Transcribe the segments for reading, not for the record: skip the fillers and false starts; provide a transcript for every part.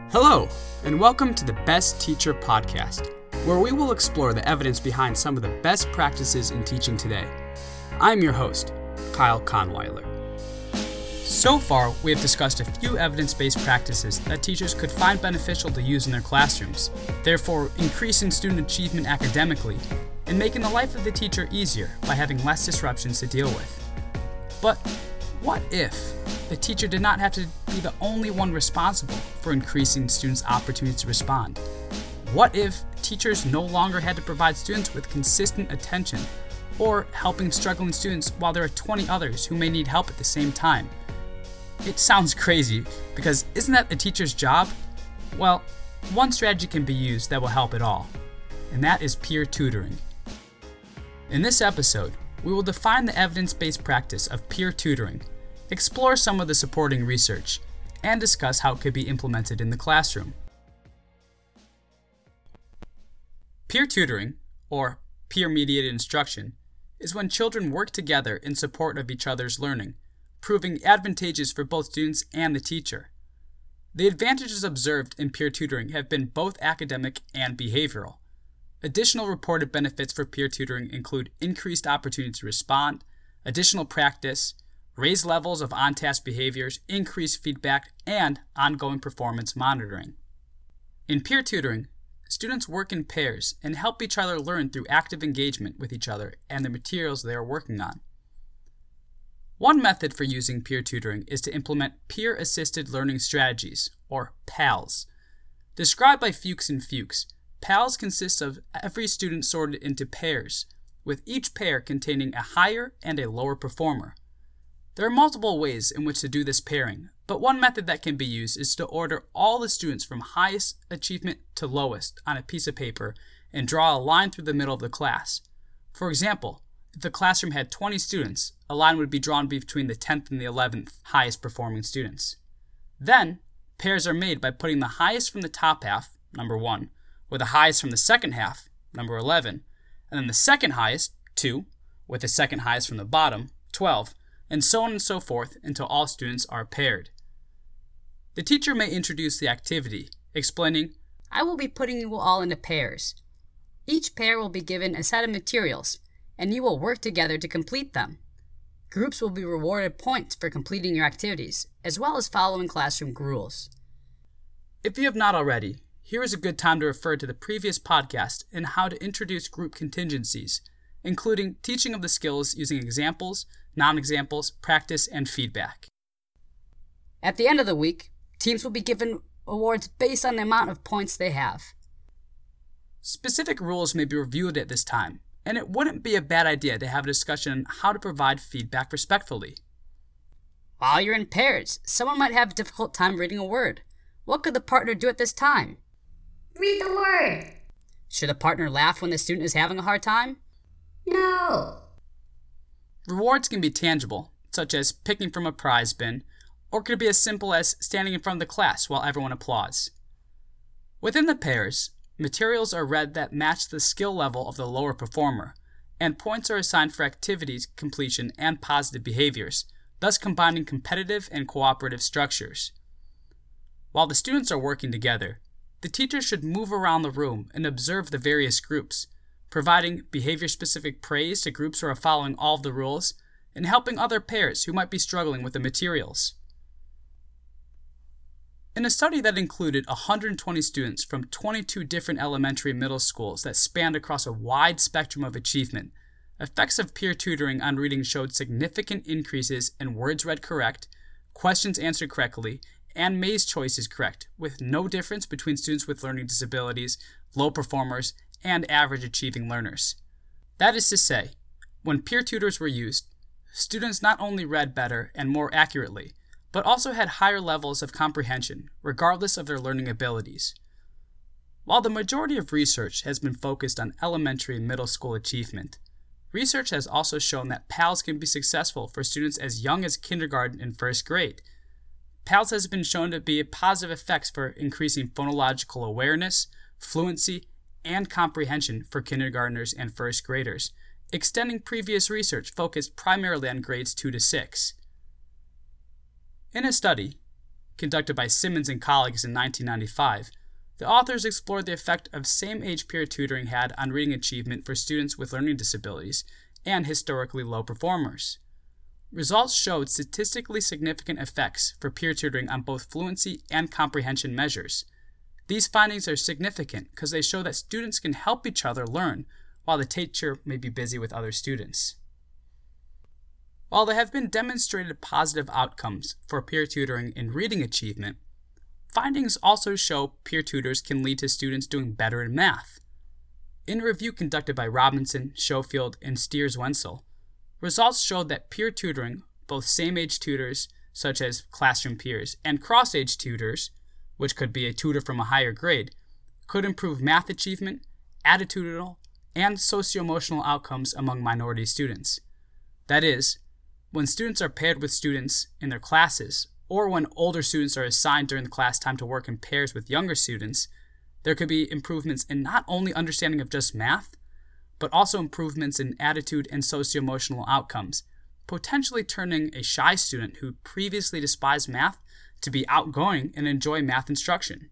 Hello, and welcome to the Best Teacher Podcast, where we will explore the evidence behind some of the best practices in teaching today. I'm your host, Kyle Kahnweiler. So far, we have discussed a few evidence-based practices that teachers could find beneficial to use in their classrooms, therefore increasing student achievement academically and making the life of the teacher easier by having less disruptions to deal with. But what if the teacher did not have to be the only one responsible for increasing students' opportunities to respond? What if teachers no longer had to provide students with consistent attention or helping struggling students while there are 20 others who may need help at the same time? It sounds crazy, because isn't that the teacher's job? Well, one strategy can be used that will help it all, and that is peer tutoring. In this episode, we will define the evidence-based practice of peer tutoring, explore some of the supporting research, and discuss how it could be implemented in the classroom. Peer tutoring, or peer-mediated instruction, is when children work together in support of each other's learning, proving advantageous for both students and the teacher. The advantages observed in peer tutoring have been both academic and behavioral. Additional reported benefits for peer tutoring include increased opportunity to respond, additional practice, raised levels of on-task behaviors, increased feedback, and ongoing performance monitoring. In peer tutoring, students work in pairs and help each other learn through active engagement with each other and the materials they are working on. One method for using peer tutoring is to implement peer-assisted learning strategies, or PALS. Described by Fuchs and Fuchs, PALS consists of every student sorted into pairs, with each pair containing a higher and a lower performer. There are multiple ways in which to do this pairing, but one method that can be used is to order all the students from highest achievement to lowest on a piece of paper and draw a line through the middle of the class. For example, if the classroom had 20 students, a line would be drawn between the 10th and the 11th highest performing students. Then, pairs are made by putting the highest from the top half, number 1, with the highest from the second half, number 11, and then the second highest, 2, with the second highest from the bottom, 12, and so on and so forth until all students are paired. The teacher may introduce the activity, explaining, "I will be putting you all into pairs. Each pair will be given a set of materials, and you will work together to complete them. Groups will be rewarded points for completing your activities, as well as following classroom rules." If you have not already, here is a good time to refer to the previous podcast and how to introduce group contingencies, including teaching of the skills using examples, non-examples, practice, and feedback. At the end of the week, teams will be given awards based on the amount of points they have. Specific rules may be reviewed at this time, and it wouldn't be a bad idea to have a discussion on how to provide feedback respectfully. While you're in pairs, someone might have a difficult time reading a word. What could the partner do at this time? Read the word. Should the partner laugh when the student is having a hard time? No. Rewards can be tangible, such as picking from a prize bin, or could be as simple as standing in front of the class while everyone applauds. Within the pairs, materials are read that match the skill level of the lower performer, and points are assigned for activities completion and positive behaviors, thus combining competitive and cooperative structures. While the students are working together, the teacher should move around the room and observe the various groups, providing behavior-specific praise to groups who are following all of the rules, and helping other pairs who might be struggling with the materials. In a study that included 120 students from 22 different elementary and middle schools that spanned across a wide spectrum of achievement, effects of peer tutoring on reading showed significant increases in words read correct, questions answered correctly, and maze choices correct, with no difference between students with learning disabilities, low performers, and average achieving learners. That is to say, when peer tutors were used, students not only read better and more accurately, but also had higher levels of comprehension, regardless of their learning abilities. While the majority of research has been focused on elementary and middle school achievement, research has also shown that PALS can be successful for students as young as kindergarten and first grade. PALS has been shown to be positive effects for increasing phonological awareness, fluency, and comprehension for kindergartners and first graders, extending previous research focused primarily on grades 2 to 6. In a study, conducted by Simmons and colleagues in 1995, the authors explored the effect of same-age peer tutoring had on reading achievement for students with learning disabilities and historically low performers. Results showed statistically significant effects for peer tutoring on both fluency and comprehension measures. These findings are significant because they show that students can help each other learn while the teacher may be busy with other students. While there have been demonstrated positive outcomes for peer tutoring in reading achievement, findings also show peer tutors can lead to students doing better in math. In a review conducted by Robinson, Schofield, and Steers-Wenzel, results showed that peer tutoring, both same-age tutors, such as classroom peers, and cross-age tutors, which could be a tutor from a higher grade, could improve math achievement, attitudinal, and socio-emotional outcomes among minority students. That is, when students are paired with students in their classes, or when older students are assigned during the class time to work in pairs with younger students, there could be improvements in not only understanding of just math, but also improvements in attitude and socio-emotional outcomes, potentially turning a shy student who previously despised math to be outgoing and enjoy math instruction.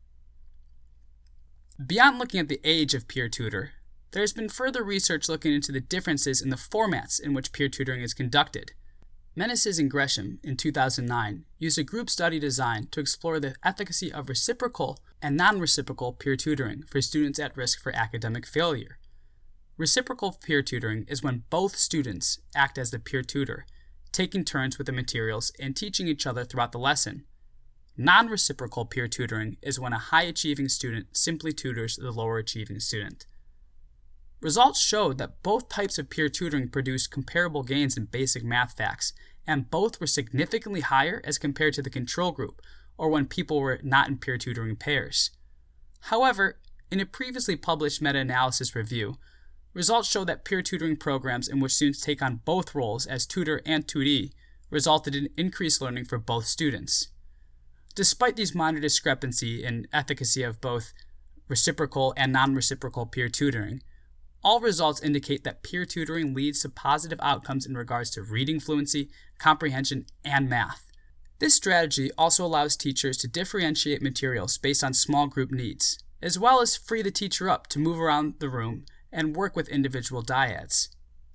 Beyond looking at the age of peer tutor, there has been further research looking into the differences in the formats in which peer tutoring is conducted. Meneses and Gresham, in 2009, used a group study design to explore the efficacy of reciprocal and non-reciprocal peer tutoring for students at risk for academic failure. Reciprocal peer tutoring is when both students act as the peer tutor, taking turns with the materials and teaching each other throughout the lesson. Non-reciprocal peer tutoring is when a high-achieving student simply tutors the lower-achieving student. Results showed that both types of peer tutoring produced comparable gains in basic math facts, and both were significantly higher as compared to the control group, or when people were not in peer tutoring pairs. However, in a previously published meta-analysis review, results show that peer tutoring programs in which students take on both roles as tutor and tutee resulted in increased learning for both students. Despite these minor discrepancy in efficacy of both reciprocal and non-reciprocal peer tutoring, all results indicate that peer tutoring leads to positive outcomes in regards to reading fluency, comprehension, and math. This strategy also allows teachers to differentiate materials based on small group needs, as well as free the teacher up to move around the room and work with individual dyads.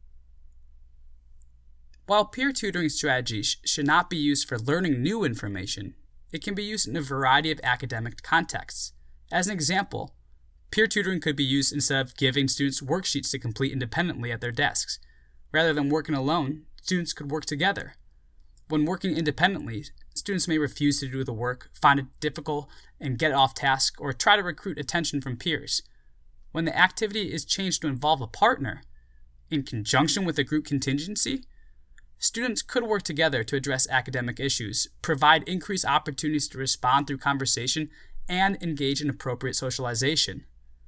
While peer tutoring strategies should not be used for learning new information, it can be used in a variety of academic contexts. As an example, peer tutoring could be used instead of giving students worksheets to complete independently at their desks. Rather than working alone, students could work together. When working independently, students may refuse to do the work, find it difficult, and get off task, or try to recruit attention from peers. When the activity is changed to involve a partner, in conjunction with a group contingency, students could work together to address academic issues, provide increased opportunities to respond through conversation, and engage in appropriate socialization.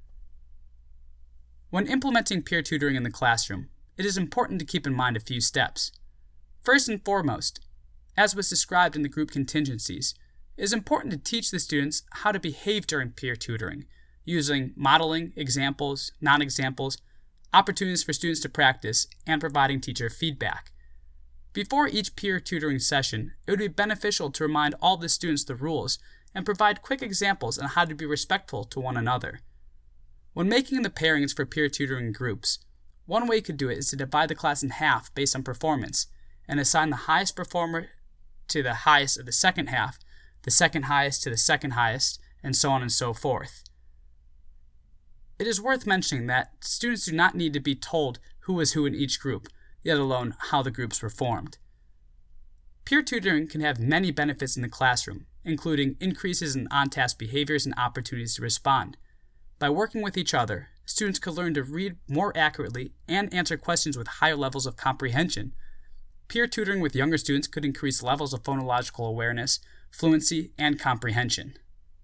When implementing peer tutoring in the classroom, it is important to keep in mind a few steps. First and foremost, as was described in the group contingencies, it is important to teach the students how to behave during peer tutoring, using modeling, examples, non-examples, opportunities for students to practice, and providing teacher feedback. Before each peer tutoring session, it would be beneficial to remind all the students the rules and provide quick examples on how to be respectful to one another. When making the pairings for peer tutoring groups, one way you could do it is to divide the class in half based on performance and assign the highest performer to the highest of the second half, the second highest to the second highest, and so on and so forth. It is worth mentioning that students do not need to be told who is who in each group, yet alone how the groups were formed. Peer tutoring can have many benefits in the classroom, including increases in on-task behaviors and opportunities to respond. By working with each other, students could learn to read more accurately and answer questions with higher levels of comprehension. Peer tutoring with younger students could increase levels of phonological awareness, fluency, and comprehension.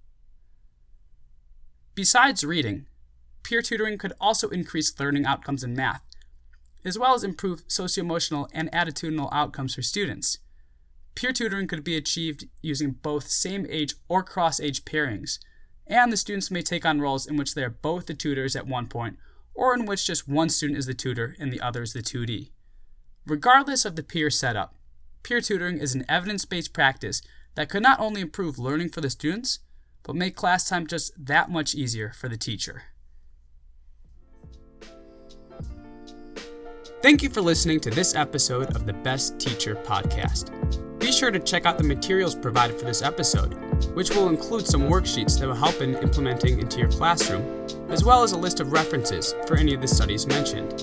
Besides reading, peer tutoring could also increase learning outcomes in math, as well as improve socio-emotional and attitudinal outcomes for students. Peer tutoring could be achieved using both same-age or cross-age pairings, and the students may take on roles in which they are both the tutors at one point, or in which just one student is the tutor and the other is the tutee. Regardless of the peer setup, peer tutoring is an evidence-based practice that could not only improve learning for the students, but make class time just that much easier for the teacher. Thank you for listening to this episode of the Best Teacher Podcast. Be sure to check out the materials provided for this episode, which will include some worksheets that will help in implementing into your classroom, as well as a list of references for any of the studies mentioned.